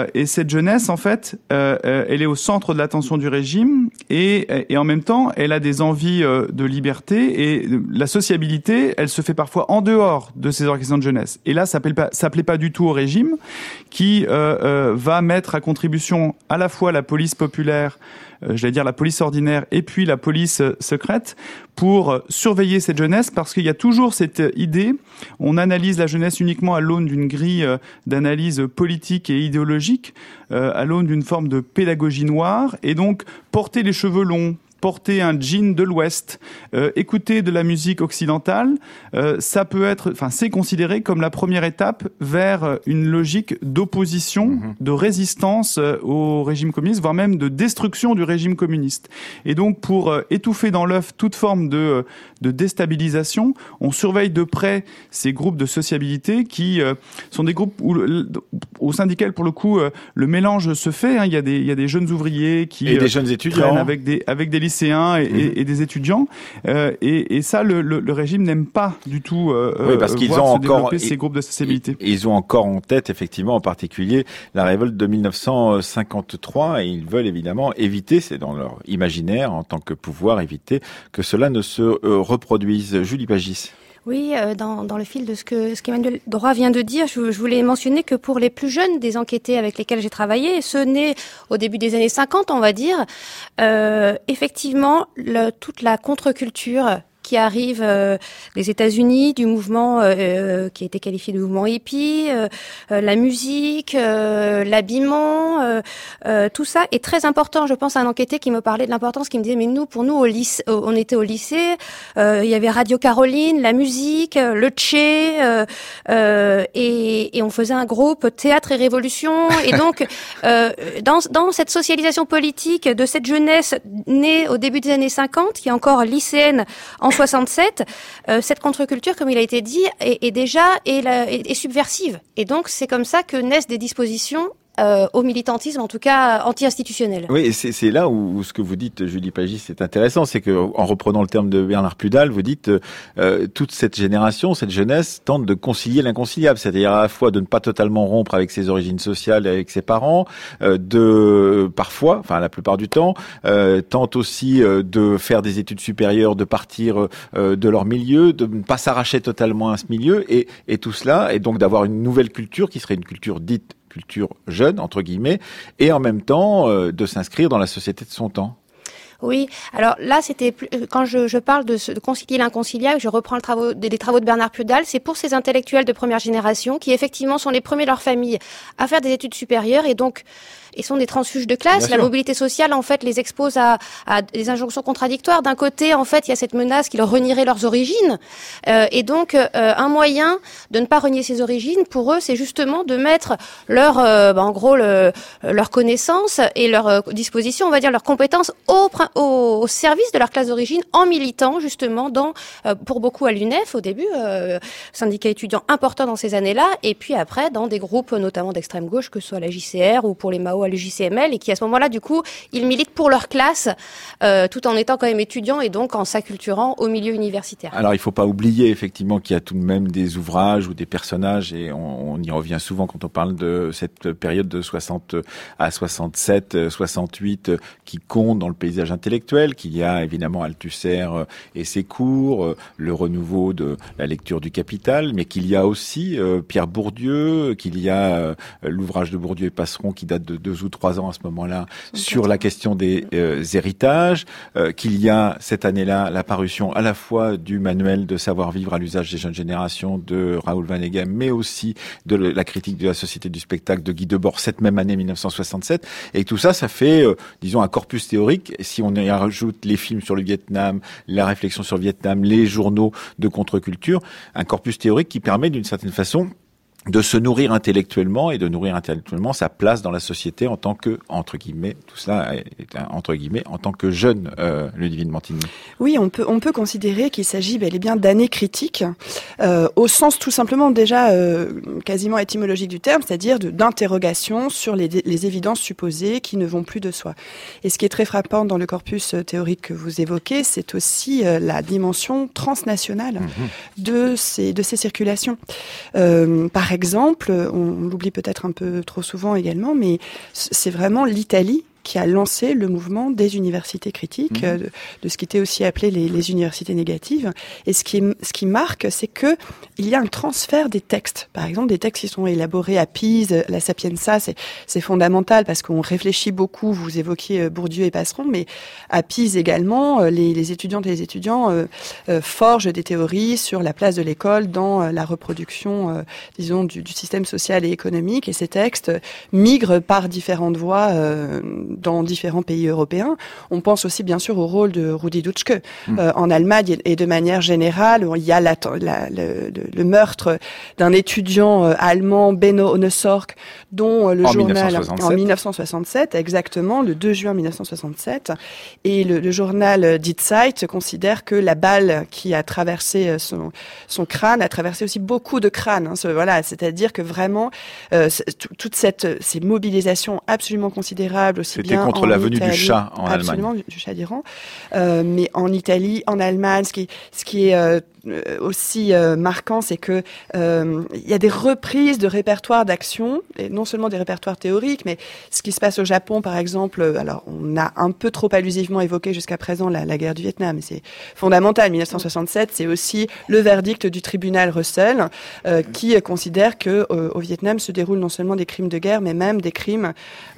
cette jeunesse, en fait, elle est au centre de l'attention du régime et en même temps, elle a des envies de liberté et la sociabilité, elle se fait parfois en dehors de ces organisations de jeunesse. Et là, ça plaît pas du tout au régime qui va mettre à contribution à la fois la police populaire, la police ordinaire et puis la police secrète pour surveiller cette jeunesse, parce qu'il y a toujours cette idée, on analyse la jeunesse uniquement à l'aune d'une grille d'analyse politique et idéologique, à l'aune d'une forme de pédagogie noire, et donc porter les cheveux longs, porter un jean de l'Ouest, écouter de la musique occidentale, ça peut être, c'est considéré comme la première étape vers une logique d'opposition, de résistance au régime communiste, voire même de destruction du régime communiste. Et donc, pour étouffer dans l'œuf toute forme de déstabilisation, on surveille de près ces groupes de sociabilité qui sont des groupes au sein desquels, pour le coup, le mélange se fait. Il y a des jeunes ouvriers qui et des jeunes étudiants avec des lycéens et des étudiants, et ça le régime n'aime pas du tout parce qu'ils voir ont se encore développer ces groupes de sociabilité. Et ils ont encore en tête effectivement en particulier la révolte de 1953 et ils veulent évidemment éviter, c'est dans leur imaginaire en tant que pouvoir, éviter que cela ne se reproduise. Julie Pagis. Oui, dans le fil de ce qu'Emmanuel Droit vient de dire, je voulais mentionner que pour les plus jeunes des enquêtés avec lesquels j'ai travaillé, ceux nés au début des années 50, on va dire, effectivement, toute la contre-culture qui arrive des États-Unis, du mouvement qui a été qualifié de mouvement hippie, la musique, l'habillement, tout ça est très important. Je pense à un enquêté qui me parlait de l'importance, qui me disait mais pour nous au lycée, on était au lycée, il y avait Radio Caroline, la musique, le Tché, et on faisait un groupe Théâtre et Révolution, et donc dans cette socialisation politique de cette jeunesse née au début des années 50, qui est encore lycéenne en 67, cette contre-culture, comme il a été dit, est subversive. Et donc, c'est comme ça que naissent des dispositions au militantisme, en tout cas anti-institutionnel. Oui, c'est là où ce que vous dites, Julie Pagis, c'est intéressant, c'est que en reprenant le terme de Bernard Pudal, vous dites toute cette génération, cette jeunesse tente de concilier l'inconciliable, c'est-à-dire à la fois de ne pas totalement rompre avec ses origines sociales et avec ses parents, la plupart du temps, tente aussi de faire des études supérieures, de partir de leur milieu, de ne pas s'arracher totalement à ce milieu, et tout cela, et donc d'avoir une nouvelle culture qui serait une culture dite culture jeune, entre guillemets, et en même temps de s'inscrire dans la société de son temps. Oui, alors là, quand je parle de concilier l'inconciliable, je reprends les travaux de Bernard Pudal, c'est pour ces intellectuels de première génération qui effectivement sont les premiers de leur famille à faire des études supérieures et donc sont des transfuges de classe. La mobilité sociale, en fait, les expose à des injonctions contradictoires. D'un côté, en fait, il y a cette menace qui leur renierait leurs origines. Et donc, un moyen de ne pas renier ses origines, pour eux, c'est justement de mettre leur connaissance et leur disposition, on va dire, leurs compétences au service de leur classe d'origine, en militant, justement, pour beaucoup à l'UNEF, au début, syndicat étudiant important dans ces années-là, et puis après, dans des groupes, notamment d'extrême gauche, que ce soit la JCR ou pour les Mao à l'UJCML, et qui à ce moment-là, du coup, ils militent pour leur classe, tout en étant quand même étudiants et donc en s'acculturant au milieu universitaire. Alors, il faut pas oublier effectivement qu'il y a tout de même des ouvrages ou des personnages, et on y revient souvent quand on parle de cette période de 60 à 67, 68, qui compte dans le paysage intellectuel, qu'il y a évidemment Althusser et ses cours, le renouveau de la lecture du Capital, mais qu'il y a aussi Pierre Bourdieu, qu'il y a l'ouvrage de Bourdieu et Passeron qui date de 2 ou 3 ans à ce moment-là, sur la question des héritages, qu'il y a cette année-là la parution à la fois du manuel de savoir-vivre à l'usage des jeunes générations de Raoul Vaneigem, mais aussi de la critique de la société du spectacle de Guy Debord, cette même année 1967, et tout ça, ça fait, disons, un corpus théorique. Si on y rajoute les films sur le Vietnam, la réflexion sur le Vietnam, les journaux de contre-culture, un corpus théorique qui permet d'une certaine façon de se nourrir intellectuellement et de nourrir intellectuellement sa place dans la société en tant que, entre guillemets, tout cela est entre guillemets, en tant que jeune, Ludivine Mantigny. Oui, on peut considérer qu'il s'agit bel et bien d'années critiques, au sens tout simplement déjà quasiment étymologique du terme, c'est-à-dire d'interrogation sur les évidences supposées qui ne vont plus de soi. Et ce qui est très frappant dans le corpus théorique que vous évoquez, c'est aussi la dimension transnationale de ces circulations. Par exemple, on l'oublie peut-être un peu trop souvent également, mais c'est vraiment l'Italie qui a lancé le mouvement des universités critiques, de ce qui était aussi appelé les universités négatives. Et ce qui marque, c'est que il y a un transfert des textes. Par exemple, des textes qui sont élaborés à Pise, la Sapienza, c'est fondamental parce qu'on réfléchit beaucoup. Vous évoquiez Bourdieu et Passeron, mais à Pise également, les étudiantes et les étudiants forgent des théories sur la place de l'école dans la reproduction, disons, du système social et économique. Et ces textes migrent par différentes voies dans différents pays européens. On pense aussi bien sûr au rôle de Rudi Dutschke en Allemagne et de manière générale. Il y a le meurtre d'un étudiant allemand, Benno Ohnesorg, dont le journal 1967. En 1967, exactement, le 2 juin 1967, et le journal Die Zeit considère que la balle qui a traversé son crâne a traversé aussi beaucoup de crânes. Voilà, c'est-à-dire que vraiment toutes ces mobilisations absolument considérables aussi. C'était contre la venue du chat en Allemagne. Absolument, du chat d'Iran. Mais en Italie, en Allemagne, ce qui est aussi marquant, c'est que il y a des reprises de répertoires d'action, et non seulement des répertoires théoriques, mais ce qui se passe au Japon, par exemple. Alors, on a un peu trop allusivement évoqué jusqu'à présent la guerre du Vietnam, mais c'est fondamental. 1967, c'est aussi le verdict du tribunal Russell qui considère que au Vietnam se déroulent non seulement des crimes de guerre, mais même des crimes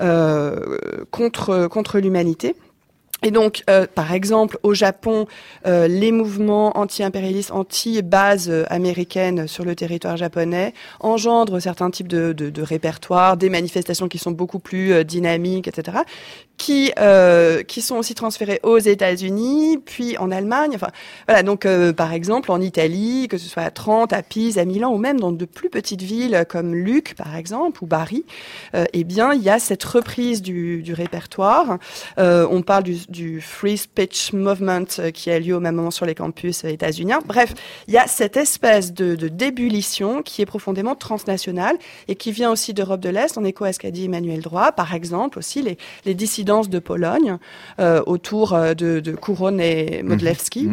contre l'humanité. Et donc, par exemple, au Japon, les mouvements anti-impérialistes, anti-bases américaines sur le territoire japonais engendrent certains types de répertoires, des manifestations qui sont beaucoup plus dynamiques, etc., qui sont aussi transférées aux États-Unis, puis en Allemagne. Enfin, voilà. Donc, par exemple, en Italie, que ce soit à Trente, à Pise, à Milan, ou même dans de plus petites villes comme Lucques, par exemple, ou Bari, eh bien, il y a cette reprise du répertoire. On parle du Free Speech Movement qui a lieu au même moment sur les campus états-uniens. Bref, il y a cette espèce de d'ébullition qui est profondément transnationale et qui vient aussi d'Europe de l'Est, en écho à ce qu'a dit Emmanuel Droit. Par exemple, aussi les dissidences de Pologne autour de Kuron et Modlewski,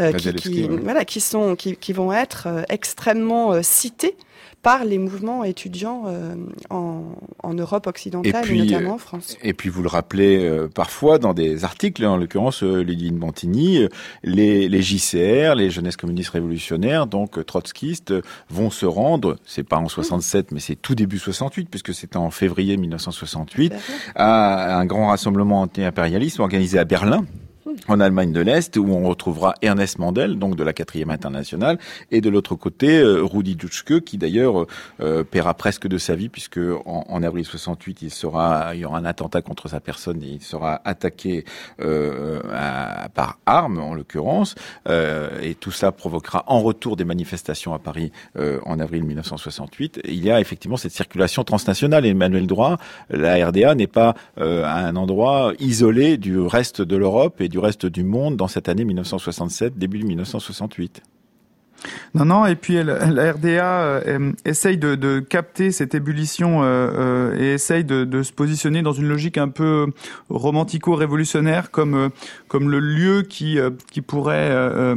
qui vont être extrêmement cités par les mouvements étudiants en Europe occidentale et notamment en France. Et puis vous le rappelez parfois dans des articles, en l'occurrence Ludivine Bantigny, les JCR, les Jeunesses communistes révolutionnaires, donc trotskistes, vont se rendre, c'est pas en 67 mais c'est tout début 68 puisque c'était en février 1968, à un grand rassemblement anti-impérialiste organisé à Berlin, en Allemagne de l'Est, où on retrouvera Ernest Mandel, donc de la 4e internationale, et de l'autre côté, Rudi Dutschke, qui d'ailleurs paiera presque de sa vie, puisque en avril 68, il y aura un attentat contre sa personne, et il sera attaqué par arme, en l'occurrence, et tout ça provoquera en retour des manifestations à Paris en avril 1968. Et il y a effectivement cette circulation transnationale, et Emmanuel Droit, la RDA n'est pas un endroit isolé du reste de l'Europe et du reste du monde dans cette année 1967, début 1968. Non, et puis la RDA essaye de capter cette ébullition et essaye de se positionner dans une logique un peu romantico-révolutionnaire comme le lieu qui pourrait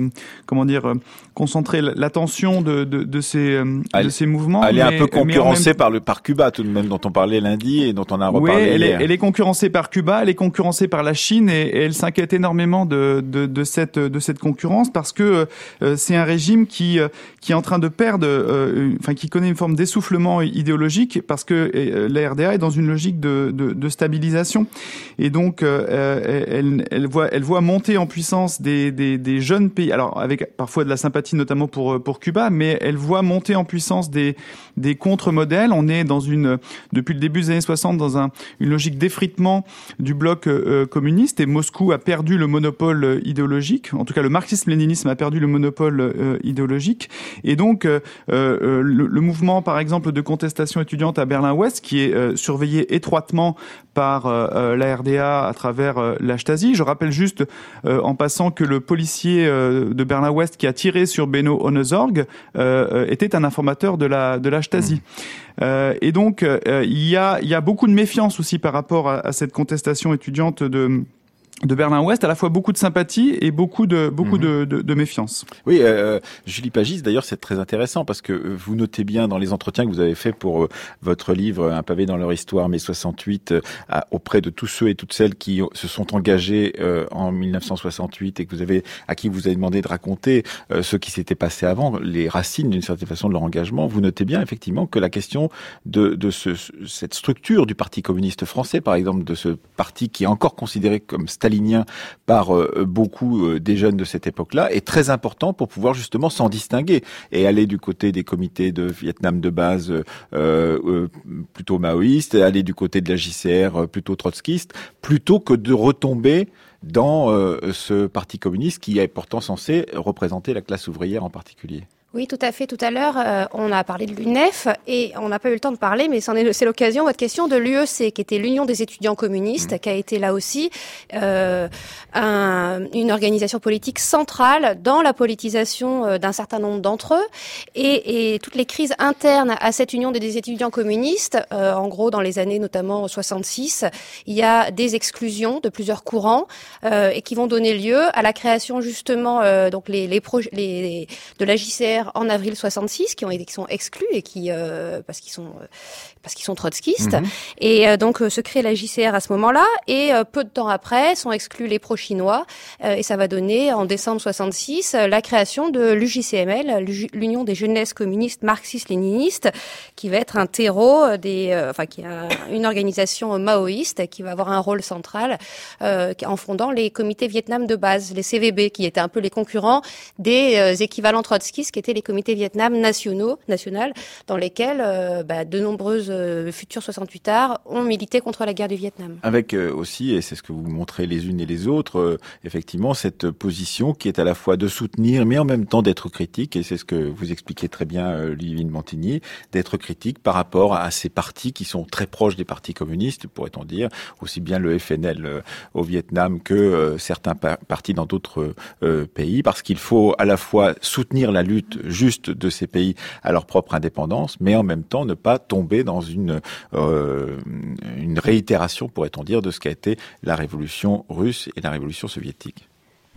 concentrer l'attention de ces mouvements. Elle est un peu concurrencée par Cuba tout de même, dont on parlait lundi et dont on a reparlé hier. Elle est concurrencée par Cuba, elle est concurrencée par la Chine et elle s'inquiète énormément de cette concurrence parce que c'est un régime qui est en train de perdre, qui connaît une forme d'essoufflement idéologique parce que la RDA est dans une logique de stabilisation et donc elle voit monter en puissance des jeunes pays, alors avec parfois de la sympathie notamment pour Cuba, mais elle voit monter en puissance des contre-modèles. On est depuis le début des années 60 dans une logique d'effritement du bloc communiste et Moscou a perdu le monopole idéologique. En tout cas, le marxisme-léninisme a perdu le monopole idéologique. Et donc, le mouvement, par exemple, de contestation étudiante à Berlin-Ouest, qui est surveillé étroitement par la RDA à travers la Stasi. Je rappelle juste, en passant, que le policier de Berlin-Ouest qui a tiré sur Benno Ohnesorg était un informateur de la Stasi. Et donc, il y a beaucoup de méfiance aussi par rapport à cette contestation étudiante Berlin-Ouest, à la fois beaucoup de sympathie et beaucoup de méfiance. Oui, Julie Pagis, d'ailleurs, c'est très intéressant parce que vous notez bien dans les entretiens que vous avez faits pour votre livre Un pavé dans leur histoire, mai 68, auprès de tous ceux et toutes celles qui se sont engagés en 1968 et à qui vous avez demandé de raconter ce qui s'était passé avant, les racines d'une certaine façon de leur engagement. Vous notez bien effectivement que la question de cette structure du Parti communiste français, par exemple, de ce parti qui est encore considéré comme stalinien par beaucoup des jeunes de cette époque-là, est très important pour pouvoir justement s'en distinguer et aller du côté des comités de Vietnam de base plutôt maoïstes, aller du côté de la JCR plutôt trotskiste, plutôt que de retomber dans ce parti communiste qui est pourtant censé représenter la classe ouvrière en particulier. Oui, tout à fait. Tout à l'heure, on a parlé de l'UNEF et on n'a pas eu le temps de parler, mais c'est l'occasion, votre question, de l'UEC, qui était l'Union des étudiants communistes, qui a été là aussi une organisation politique centrale dans la politisation d'un certain nombre d'entre eux et toutes les crises internes à cette Union des étudiants communistes. En gros, dans les années notamment 66, il y a des exclusions de plusieurs courants et qui vont donner lieu à la création justement donc les projets de la JCR en avril 66 qui sont exclus et qui parce qu'ils sont trotskistes et donc se crée la JCR à ce moment-là et peu de temps après sont exclus les pro-chinois et ça va donner en décembre 66 la création de l'UJCML, l'Union des jeunesses communistes marxistes-léninistes, qui va être un terreau qui est une organisation maoïste qui va avoir un rôle central en fondant les comités Vietnam de base, les CVB, qui étaient un peu les concurrents des équivalents trotskistes qui étaient les comités Vietnam nationaux, dans lesquels de nombreuses futures 68ards ont milité contre la guerre du Vietnam. Avec aussi, et c'est ce que vous montrez les unes et les autres, effectivement, cette position qui est à la fois de soutenir, mais en même temps d'être critique, et c'est ce que vous expliquez très bien, Ludivine Montigny, d'être critique par rapport à ces partis qui sont très proches des partis communistes, pourrait-on dire, aussi bien le FNL au Vietnam que certains partis dans d'autres pays, parce qu'il faut à la fois soutenir la lutte juste de ces pays à leur propre indépendance, mais en même temps ne pas tomber dans une réitération, pourrait-on dire, de ce qu'a été la révolution russe et la révolution soviétique.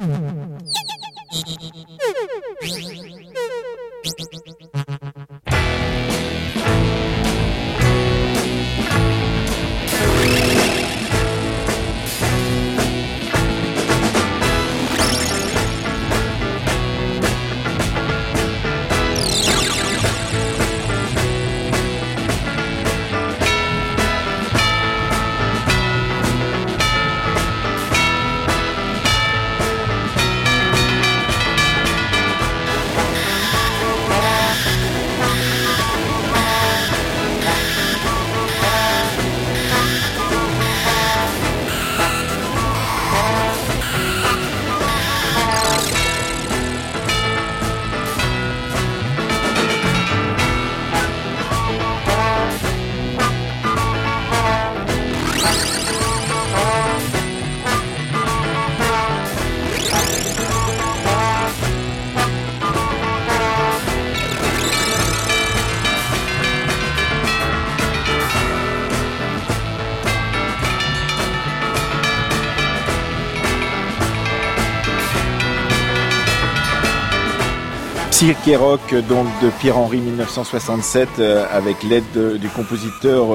Cirque et rock donc de Pierre-Henri 1967 avec l'aide du compositeur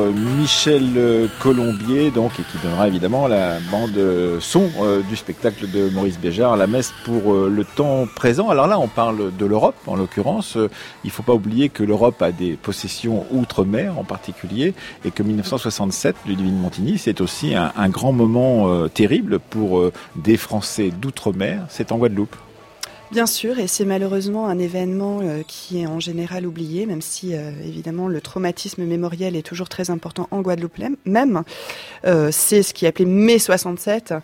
Michel Colombier donc et qui donnera évidemment la bande son du spectacle de Maurice Béjart, La Messe pour le temps présent. Alors là on parle de l'Europe en l'occurrence, il faut pas oublier que l'Europe a des possessions outre-mer en particulier et que 1967, Ludivine Montigny, c'est aussi un grand moment terrible pour des Français d'outre-mer, c'est en Guadeloupe. Bien sûr, et c'est malheureusement un événement qui est en général oublié, même si évidemment le traumatisme mémoriel est toujours très important en Guadeloupe même. C'est ce qui est appelé mai 67.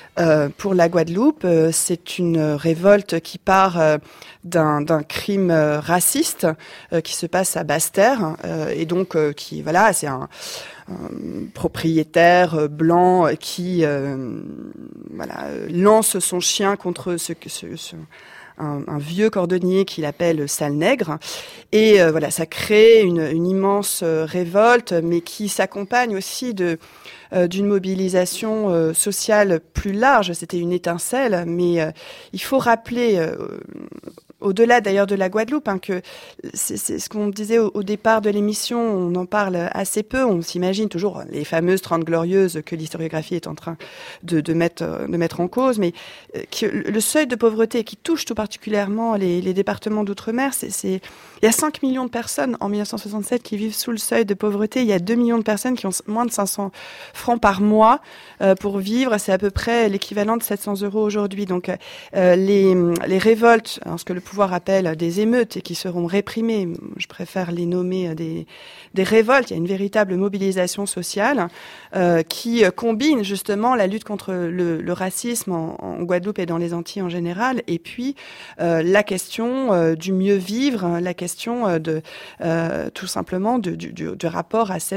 Pour la Guadeloupe, c'est une révolte qui part d'un crime raciste qui se passe à Basse-Terre et donc c'est un propriétaire blanc qui lance son chien contre un vieux cordonnier qu'il appelle Sale Nègre. Et voilà, ça crée une immense révolte, mais qui s'accompagne aussi d'une mobilisation sociale plus large. C'était une étincelle, mais il faut rappeler, au-delà d'ailleurs de la Guadeloupe, que c'est ce qu'on disait au départ de l'émission, on en parle assez peu, on s'imagine toujours les fameuses 30 glorieuses que l'historiographie est en train de mettre en cause, mais que le seuil de pauvreté qui touche tout particulièrement les départements d'outre-mer, il y a 5 millions de personnes en 1967 qui vivent sous le seuil de pauvreté, il y a 2 millions de personnes qui ont moins de 500 francs par mois pour vivre, c'est à peu près l'équivalent de 700 € aujourd'hui. Donc les révoltes, ce que le pouvoir appelle des émeutes et qui seront réprimées, je préfère les nommer des révoltes, il y a une véritable mobilisation sociale qui combine justement la lutte contre le racisme en Guadeloupe et dans les Antilles en général, et puis la question du mieux vivre, la question tout simplement du rapport à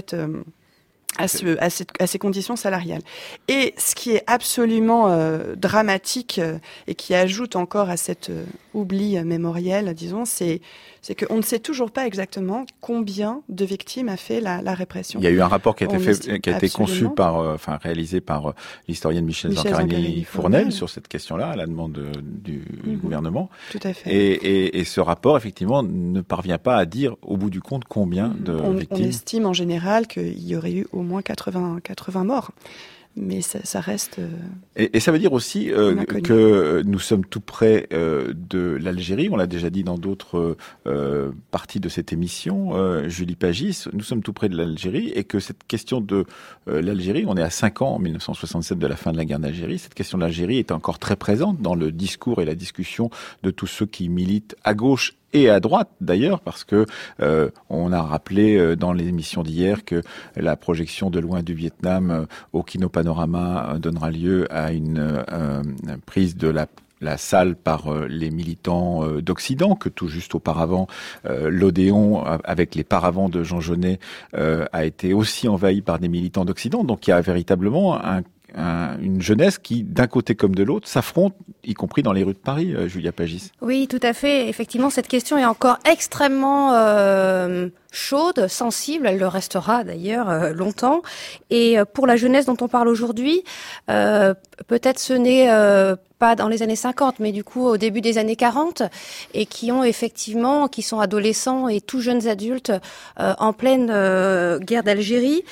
ces conditions salariales. Et ce qui est absolument dramatique et qui ajoute encore à cet oubli mémoriel, disons, c'est qu'on ne sait toujours pas exactement combien de victimes a fait la répression. Il y a eu un rapport qui a été conçu réalisé par l'historienne Michèle Zancarini-Fournel sur cette question-là, à la demande du gouvernement. Tout à fait. Et ce rapport, effectivement, ne parvient pas à dire, au bout du compte, combien de victimes. On estime en général qu'il y aurait eu au moins 80 morts. Mais ça reste... Et ça veut dire aussi que nous sommes tout près de l'Algérie. On l'a déjà dit dans d'autres parties de cette émission. Julie Pagis, nous sommes tout près de l'Algérie et que cette question de l'Algérie, on est à 5 ans en 1967 de la fin de la guerre d'Algérie, cette question de l'Algérie est encore très présente dans le discours et la discussion de tous ceux qui militent à gauche et à droite d'ailleurs, parce que on a rappelé dans l'émission d'hier que la projection de Loin du Vietnam au Kino Panorama donnera lieu à une prise de la salle par les militants d'Occident, que tout juste auparavant l'Odéon, avec les paravents de Jean Genet, a été aussi envahi par des militants d'Occident. Donc il y a véritablement une jeunesse qui, d'un côté comme de l'autre, s'affronte, y compris dans les rues de Paris, Julia Pagis. Oui, tout à fait. Effectivement, cette question est encore extrêmement chaude, sensible. Elle le restera d'ailleurs longtemps. Et pour la jeunesse dont on parle aujourd'hui, peut-être ce n'est pas dans les années 50, mais du coup au début des années 40, et qui sont adolescents et tout jeunes adultes en pleine guerre d'Algérie.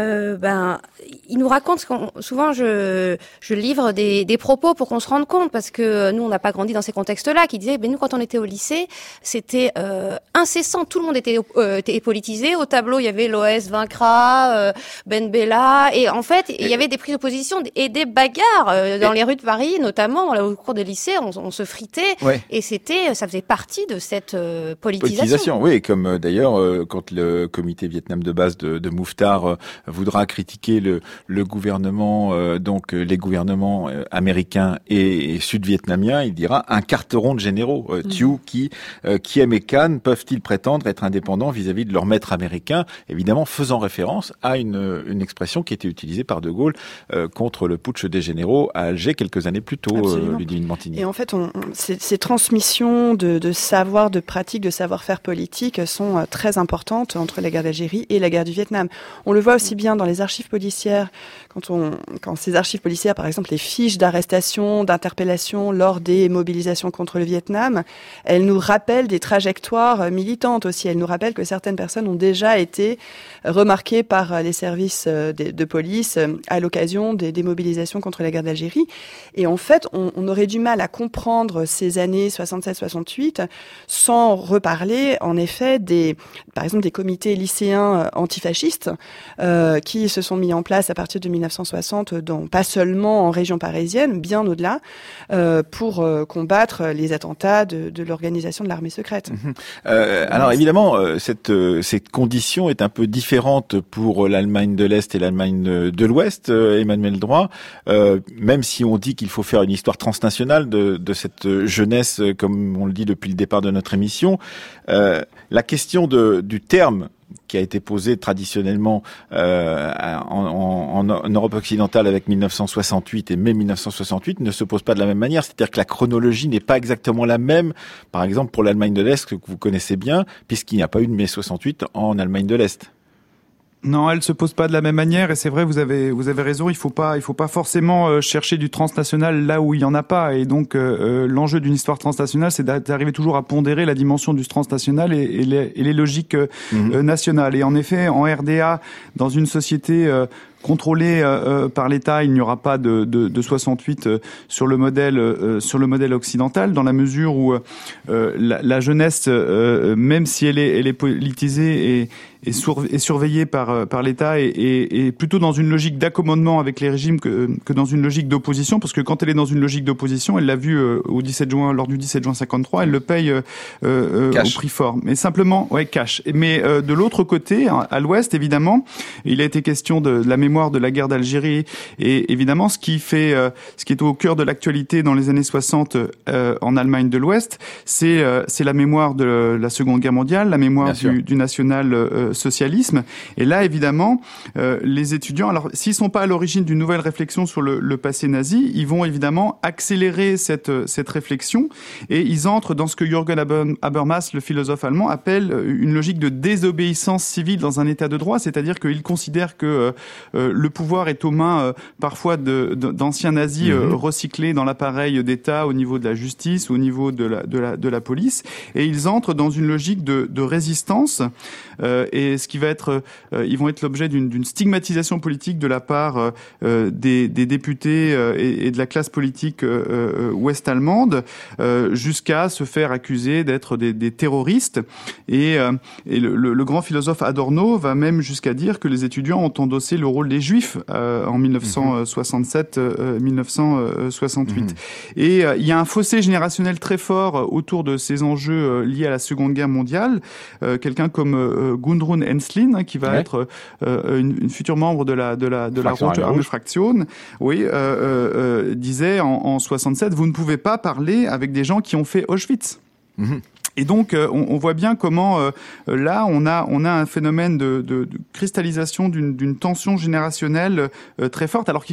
Ils nous racontent, souvent je livre des propos pour qu'on se rende compte, parce que nous on n'a pas grandi dans ces contextes-là, qui disaient, nous quand on était au lycée, c'était incessant, tout le monde était politisé, au tableau il y avait l'OS vaincra, Ben Bella, et en fait il y avait des prises de position et des bagarres dans les rues de Paris, notamment au cours des lycées, on se fritait, et ça faisait partie de cette politisation. Oui, comme d'ailleurs quand le comité Vietnam de base de Mouffetard voudra critiquer le gouvernement, donc les gouvernements américains et sud-vietnamiens, il dira un carteron de généraux. Thieu, Kiem et Can peuvent-ils prétendre être indépendants vis-à-vis de leur maître américain, évidemment faisant référence à une expression qui était utilisée par De Gaulle contre le putsch des généraux à Alger quelques années plus tôt, Ludivine Mantini. Et en fait, ces transmissions de savoir, de pratique, de savoir-faire politique sont très importantes entre la guerre d'Algérie et la guerre du Vietnam. On le voit aussi bien dans les archives policières, quand ces archives policières, par exemple, les fiches d'arrestation, d'interpellation lors des mobilisations contre le Vietnam, elles nous rappellent des trajectoires militantes aussi. Elles nous rappellent que certaines personnes ont déjà été remarquées par les services de police à l'occasion des mobilisations contre la guerre d'Algérie. Et en fait, on aurait du mal à comprendre ces années 67-68 sans reparler, en effet, par exemple, des comités lycéens antifascistes qui se sont mis en place à partir de 1960, pas seulement en région parisienne, bien au-delà, pour combattre les attentats de l'organisation de l'armée secrète. Alors évidemment, cette condition est un peu différente pour l'Allemagne de l'Est et l'Allemagne de l'Ouest, Emmanuel Droit, même si on dit qu'il faut faire une histoire l'histoire transnationale de cette jeunesse, comme on le dit depuis le départ de notre émission. La question du terme qui a été posé traditionnellement en Europe occidentale avec 1968 et mai 1968 ne se pose pas de la même manière. C'est-à-dire que la chronologie n'est pas exactement la même, par exemple pour l'Allemagne de l'Est, que vous connaissez bien, puisqu'il n'y a pas eu de mai 68 en Allemagne de l'Est. Non, elle se pose pas de la même manière, et c'est vrai, vous avez raison. Il faut pas forcément chercher du transnational là où il y en a pas. Et donc l'enjeu d'une histoire transnationale, c'est d'arriver toujours à pondérer la dimension du transnational et les logiques nationales. Et en effet, en RDA, dans une société contrôlé par l'État, il n'y aura pas de 68 sur le modèle occidental, dans la mesure où la jeunesse, même si elle est politisée et surveillée par l'État, est plutôt dans une logique d'accommodement avec les régimes que dans une logique d'opposition, parce que quand elle est dans une logique d'opposition, elle l'a vu lors du 17 juin 53, elle le paye au prix fort. Mais simplement, cash. Mais de l'autre côté, à l'Ouest, évidemment, il a été question de la mémoire de la guerre d'Algérie, et évidemment ce qui est au cœur de l'actualité dans les années 60 en Allemagne de l'Ouest, c'est la mémoire de la Seconde Guerre mondiale, la mémoire du national-socialisme. Et là, évidemment, les étudiants, alors s'ils sont pas à l'origine d'une nouvelle réflexion sur le passé nazi, ils vont évidemment accélérer cette réflexion, et ils entrent dans ce que Jürgen Habermas, le philosophe allemand, appelle une logique de désobéissance civile dans un état de droit, c'est-à-dire qu'il considère que le pouvoir est aux mains parfois d'anciens nazis recyclés dans l'appareil d'État au niveau de la justice, au niveau de la police, et ils entrent dans une logique de résistance, et ce qui va être, ils vont être l'objet d'une stigmatisation politique de la part des députés et de la classe politique ouest-allemande, jusqu'à se faire accuser d'être des terroristes, et le grand philosophe Adorno va même jusqu'à dire que les étudiants ont endossé le rôle des Juifs en 1967-1968. Et il y a un fossé générationnel très fort autour de ces enjeux liés à la Seconde Guerre mondiale. Quelqu'un comme Gudrun Enslin, qui va être une future membre de la Rote Armee Fraktion, disait en 67, vous ne pouvez pas parler avec des gens qui ont fait Auschwitz. Et donc, on voit bien comment là, on a un phénomène de cristallisation d'une tension générationnelle très forte, alors qui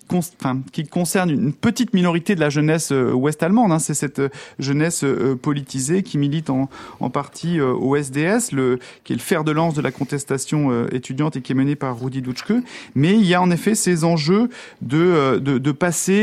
concerne une petite minorité de la jeunesse ouest-allemande. C'est cette jeunesse politisée qui milite en partie au SDS, qui est le fer de lance de la contestation étudiante et qui est menée par Rudi Dutschke. Mais il y a en effet ces enjeux de passé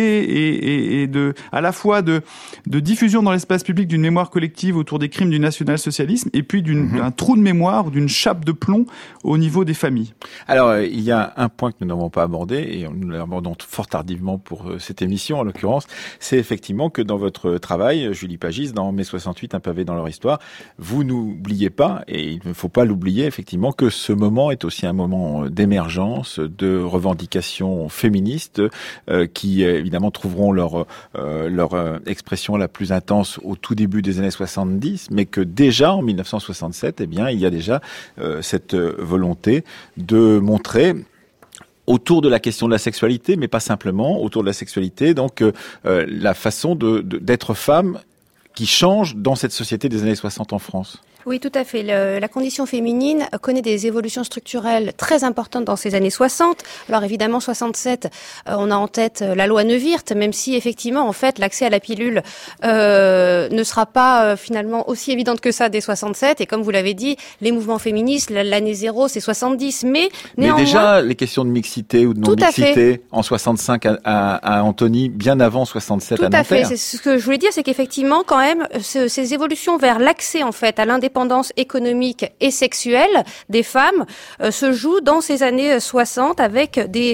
et à la fois de diffusion dans l'espace public d'une mémoire collective autour des crimes du national-socialisme, et puis d'un trou de mémoire ou d'une chape de plomb au niveau des familles. Alors, il y a un point que nous n'avons pas abordé, et nous l'abordons fort tardivement pour cette émission, en l'occurrence, c'est effectivement que dans votre travail, Julie Pagis, dans Mai 68, un pavé dans leur histoire, vous n'oubliez pas, et il ne faut pas l'oublier, effectivement, que ce moment est aussi un moment d'émergence, de revendications féministes, qui, évidemment, trouveront leur expression la plus intense au tout début des années 70, mais que déjà en 1967, il y a déjà cette volonté de montrer autour de la question de la sexualité, mais pas simplement autour de la sexualité, donc la façon d'être femme qui change dans cette société des années 60 en France. Oui, tout à fait. La condition féminine connaît des évolutions structurelles très importantes dans ces années 60. Alors évidemment, 67, on a en tête la loi Neuwirth, même si effectivement, en fait, l'accès à la pilule ne sera pas finalement aussi évidente que ça dès 67. Et comme vous l'avez dit, les mouvements féministes, l'année 0, c'est 70. Mais néanmoins, déjà, les questions de mixité ou de non-mixité en 65 à Antony, bien avant 67 à Nanterre. Tout à fait. C'est ce que je voulais dire, c'est qu'effectivement, quand même, ces évolutions vers l'accès, en fait, à l'indépendance économique et sexuelle des femmes se joue dans ces années 60, avec des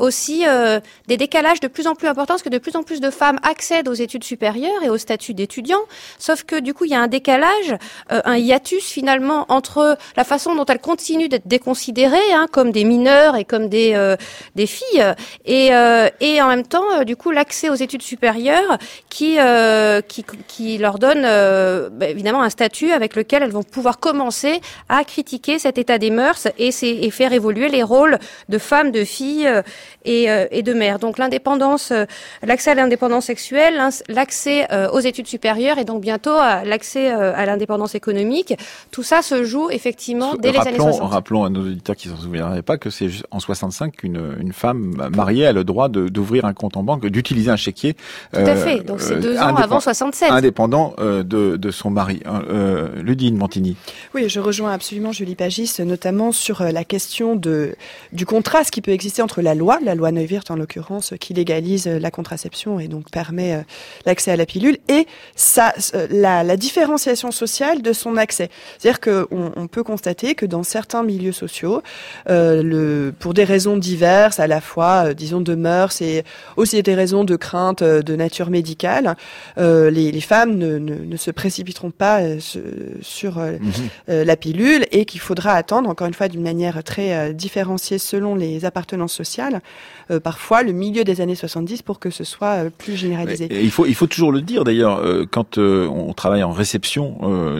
décalages de plus en plus importants, parce que de plus en plus de femmes accèdent aux études supérieures et au statut d'étudiant, sauf que du coup il y a un décalage, un hiatus finalement entre la façon dont elles continuent d'être déconsidérées comme des mineurs et comme des filles, et en même temps du coup l'accès aux études supérieures qui leur donne évidemment un statut avec lequel elles elles vont pouvoir commencer à critiquer cet état des mœurs et faire évoluer les rôles de femmes, de filles et de mères. Donc l'indépendance, l'accès à l'indépendance sexuelle, l'accès aux études supérieures et donc bientôt l'accès à l'indépendance économique, tout ça se joue effectivement dès les années 60. Rappelons à nos auditeurs qui ne s'en souviendraient pas que c'est en 65 qu'une femme mariée a le droit d'ouvrir un compte en banque, d'utiliser un chéquier. Tout à fait, donc c'est 2 ans avant 67. Indépendant de son mari. Ludivine Montini. Oui, je rejoins absolument Julie Pagis, notamment sur la question du contraste qui peut exister entre la loi Neuwirth en l'occurrence, qui légalise la contraception et donc permet l'accès à la pilule, et la différenciation sociale de son accès. C'est-à-dire qu'on peut constater que dans certains milieux sociaux, pour des raisons diverses, à la fois, disons, de mœurs et aussi des raisons de crainte de nature médicale, les femmes ne se précipiteront pas sur la pilule et qu'il faudra attendre, encore une fois, d'une manière très différenciée selon les appartenances sociales, parfois le milieu des années 70 pour que ce soit plus généralisé. Et il faut toujours le dire d'ailleurs, quand on travaille en réception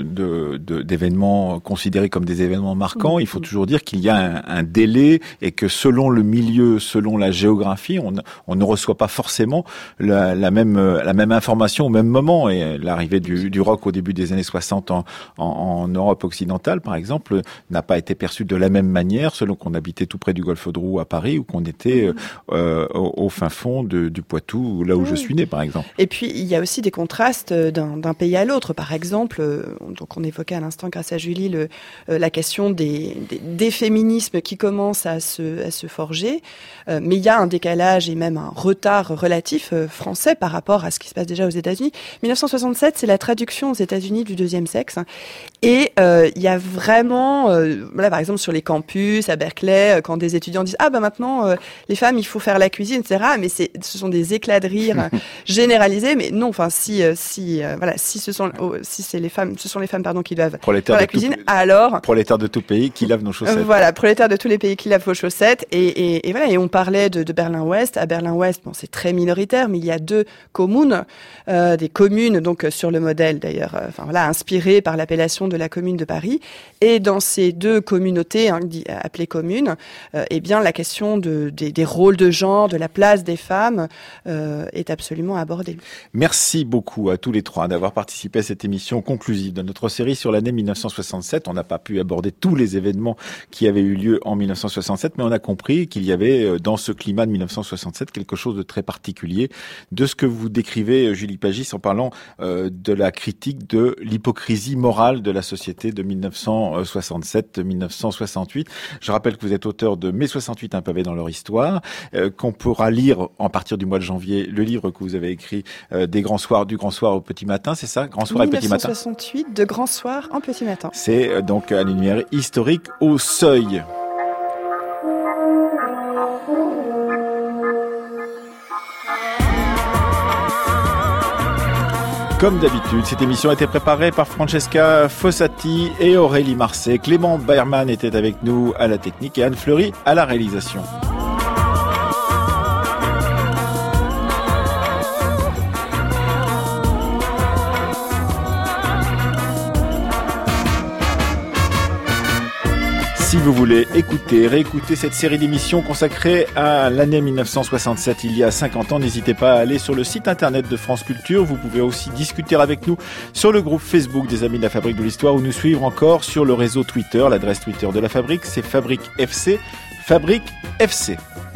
d'événements considérés comme des événements marquants, il faut toujours dire qu'il y a un délai et que selon le milieu, selon la géographie, on ne reçoit pas forcément la même information au même moment. Et l'arrivée du rock au début des années 60 en Europe occidentale, par exemple, n'a pas été perçue de la même manière selon qu'on habitait tout près du Golfe de Roux à Paris ou qu'on était au fin fond du Poitou, là où je suis né, par exemple. Et puis, il y a aussi des contrastes d'un pays à l'autre. Par exemple, donc on évoquait à l'instant, grâce à Julie, la question des féminismes qui commencent à se forger. Mais il y a un décalage et même un retard relatif français par rapport à ce qui se passe déjà aux États-Unis. 1967, c'est la traduction aux États-Unis du deuxième sexe. Et il y a vraiment, par exemple, sur les campus, à Berkeley, quand des étudiants disent « Ah, maintenant, les femmes, il faut faire la cuisine, etc. » Mais ce sont des éclats de rire généralisés. Mais non, enfin, si ce sont les femmes qui doivent faire la cuisine, alors... Prolétaires de tout pays qui lavent nos chaussettes. Prolétaires de tous les pays qui lavent vos chaussettes. Et voilà, et on parlait de Berlin-Ouest. À Berlin-Ouest, c'est très minoritaire, mais il y a 2 communes, des communes, donc sur le modèle d'ailleurs, inspiré par l'appellation de la Commune de Paris. Et dans ces 2 communautés, appelées communes, la question des rôles de genre, de la place des femmes, est absolument abordée. Merci beaucoup à tous les 3 d'avoir participé à cette émission conclusive de notre série sur l'année 1967. On n'a pas pu aborder tous les événements qui avaient eu lieu en 1967, mais on a compris qu'il y avait dans ce climat de 1967 quelque chose de très particulier, de ce que vous décrivez, Julie Pagis, en parlant de la critique de l'hypocrisie morale de la société de 1967-1968. Je rappelle que vous êtes auteur de Mai 68, un pavé dans leur histoire, qu'on pourra lire à partir du mois de janvier, le livre que vous avez écrit du Grand Soir au Petit Matin, c'est ça? Grand Soir et Petit Matin. 1968, de Grand Soir en Petit Matin. C'est donc un univers historique au seuil. Comme d'habitude, cette émission a été préparée par Francesca Fossati et Aurélie Marseille. Clément Bayerman était avec nous à la technique et Anne Fleury à la réalisation. Si vous voulez réécouter cette série d'émissions consacrée à l'année 1967, il y a 50 ans, n'hésitez pas à aller sur le site internet de France Culture. Vous pouvez aussi discuter avec nous sur le groupe Facebook des Amis de la Fabrique de l'Histoire ou nous suivre encore sur le réseau Twitter. L'adresse Twitter de la Fabrique, c'est Fabrique FC, Fabrique FC.